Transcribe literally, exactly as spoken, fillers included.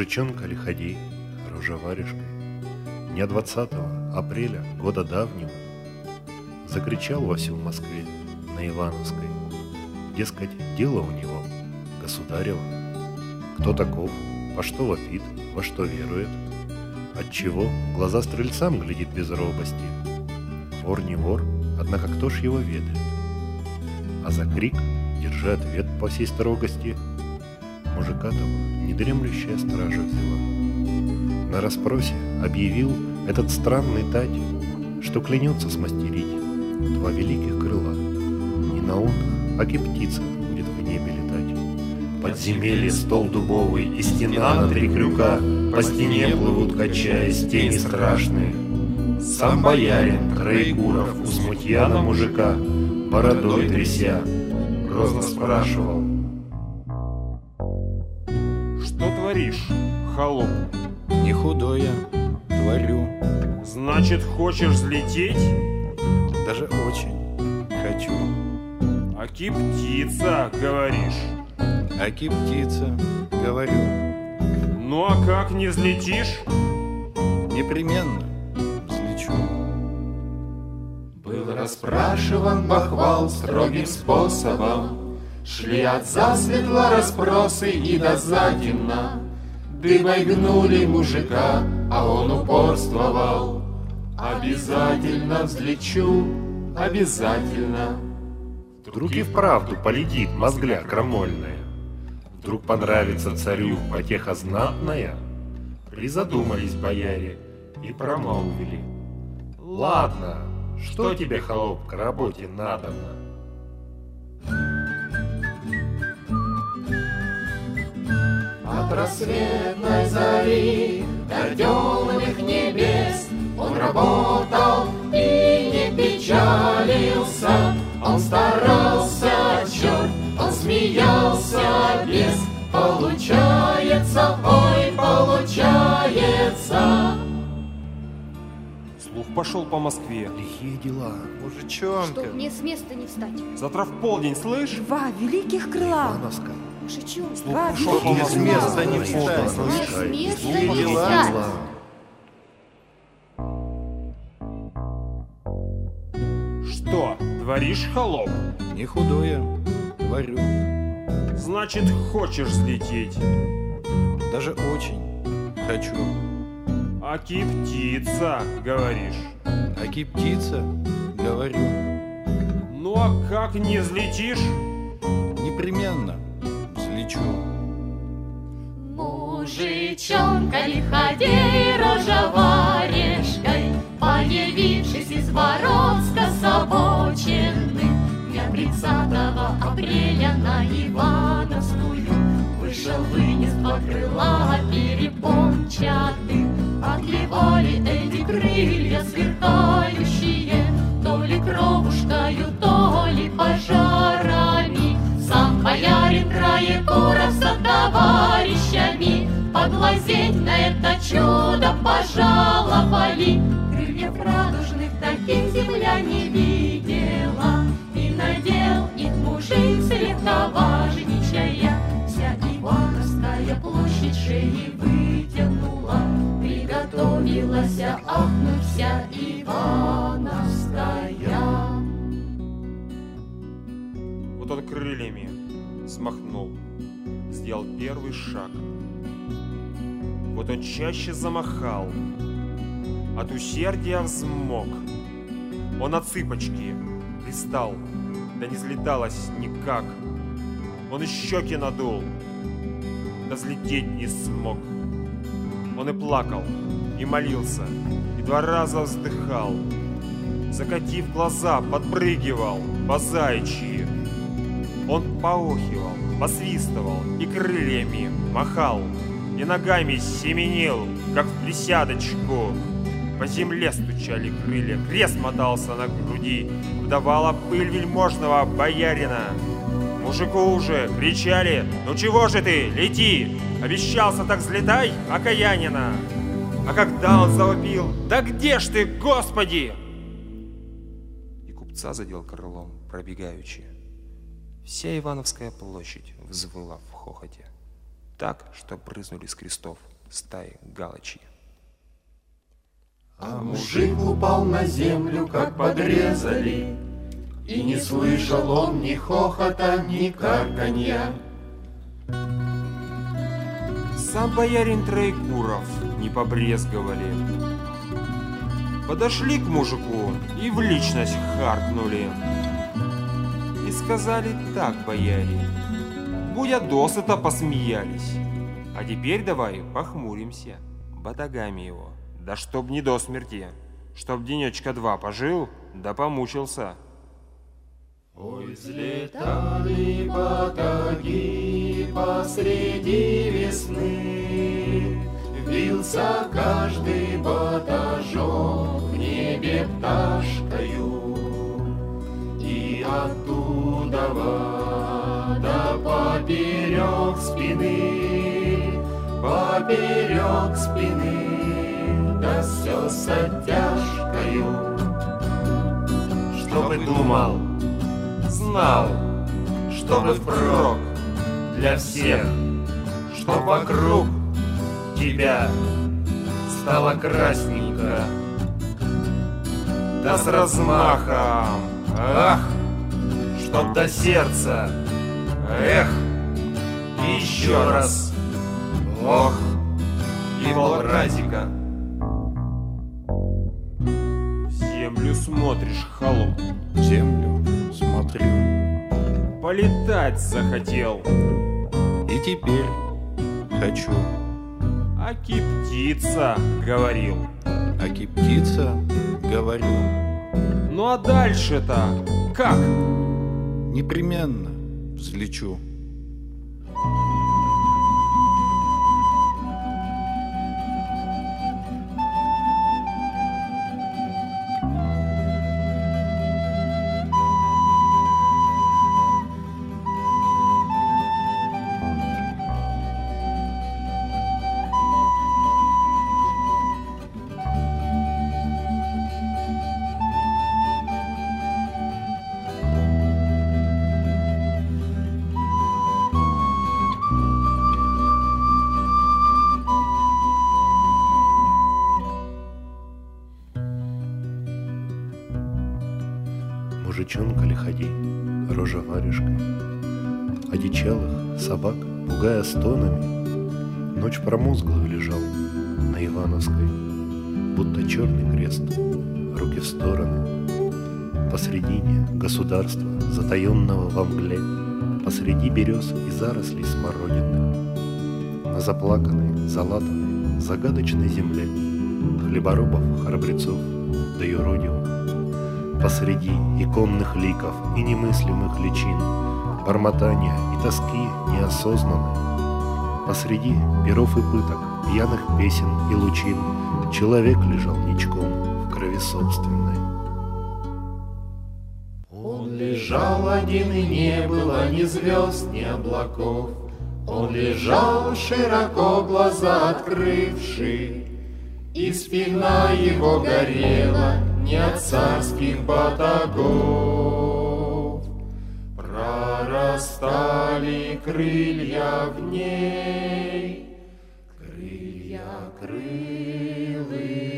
Мужичонка лиходей, рожа варежкой, дня двадцатого апреля года давнего закричал во всем Москве на Ивановской, дескать, дело у него государево. Кто таков, по что вопит, во что верует, отчего в глаза стрельцам глядит без робости. Вор не вор, однако кто ж его ведает? А за крик, держи ответ по всей строгости, мужика того недремлющая стража взяла. На расспросе объявил этот странный тать, что клянется смастерить два великих крыла. Не на унтах, аки птица будет в небе летать. Подземелье, стол дубовый и стена на три крюка, по стене плывут, качаясь, тени страшные. Сам боярин Троекуров у смутьяна мужика, бородой тряся, грозно спрашивал: что творишь, холоп? Не худой я, творю. Значит, хочешь взлететь? Даже очень хочу. Аки птица, говоришь? Аки птица, говорю. Ну а как не взлетишь? Непременно взлечу. Был расспрашиван бахвал строгим способом, шли от засветла расспросы и до затемна. Дыбой гнули мужика, а он упорствовал: обязательно взлечу, обязательно. Вдруг и вправду полетит мозгля крамольная, вдруг понравится царю потеха знатная. Призадумались бояре и промолвили: ладно, что тебе, холоп, к работе надобно? От рассветной зари до темных небес он работал и не печалился. Он старался, черт, он смеялся без. Получается, ой, получается. Слух пошел по Москве. Лихие дела. Мужичонка. Чтоб мне с места не встать. Завтра в полдень, слышь? Два великих крыла. Ивановска. Мужичок, Слух два пошел по великих Без Москве. крыла. места не встать. С места Лихие не дела. встать. Что, творишь, холоп? Не худой я, творю. Значит, хочешь взлететь? Даже очень хочу. Аки птица, говоришь? Аки птица, говорю. Ну а как не взлетишь? Непременно взлечу. Мужичонка лиходей, рожа варежкой, появившись из ворот скособоченных, дня тридцатого апреля на Ивановскую вышел, вынес два крыла перепончатых. Отливали эти крылья сверкающие то ли кровушкою, то ли пожарами. Сам боярин Троекуров со товарищами поглазеть на это чудо пожаловали. Крыльев радужных таких земля не видела, и надел их мужик слегка важничая. Вся Ивановская площадь шеи вытянула, приготовилась ахнуть вся Ивановская. Вот он крыльями смахнул, сделал первый шаг. Вот он чаще замахал, от усердия взмок. Он на цыпочки пристал, да не взлеталось никак. Он и щеки надул, да взлететь не смог. Он и плакал, и молился, и два раза вздыхал. Закатив глаза, подпрыгивал по заячьи. Он поохивал, посвистывал и крыльями махал, и ногами семенил, как в присядочку. По земле стучали крылья, крест мотался на груди, вдавала пыль вельможного боярина. Мужику уже кричали: ну чего же ты, лети! Обещался, так взлетай, окаянина! А когда он завопил: да где ж ты, Господи! И купца задел крылом пробегаючи. Вся Ивановская площадь взвыла в хохоте, так, что брызнули с крестов стаи галочьи. А мужик упал на землю, как подрезали, и не слышал он ни хохота, ни карканья. Сам боярин Троекуров не побрезговали. Подошли к мужику и в личность харкнули. И сказали так, бояре: будя досыта посмеялись, а теперь давай похмуримся батагами его, да чтоб не до смерти, чтоб денечка два пожил, да помучился. Ой, взлетали батаги посреди весны, вился каждый батажок в небе пташкою, и оттуда вода поперек спины, поперек спины, да все с оттяжкою. Что бы думал, знал, чтобы впрок для всех, что вокруг тебя стало красненько, да с размахом, ах, чтоб до сердца, эх, и еще раз, ох, и полразика. В землю смотришь, холоп, В землю смотрю, полетать захотел, и теперь хочу. аки птица говорил. Аки птица, говорю, Ну а дальше-то как? непременно взлечу. Мужичонка лиходей, рожа варежкой, одичалых собак, пугая стонами, ночь промозглую лежал на Ивановской, будто черный крест, руки в стороны. Посредине государства, затаенного во мгле, посреди берез и зарослей смородинных, на заплаканной, залатанной, загадочной земле хлеборобов, храбрецов да юродивых, посреди иконных ликов и немыслимых личин, бормотания и тоски неосознанной, посреди перов и пыток, пьяных песен и лучин, человек лежал ничком в крови собственной. Он лежал один, и не было ни звезд, ни облаков. Он лежал, широко глаза открывший, и спина его горела не от царских батагов. Прорастали крылья в ней, крылья крылые.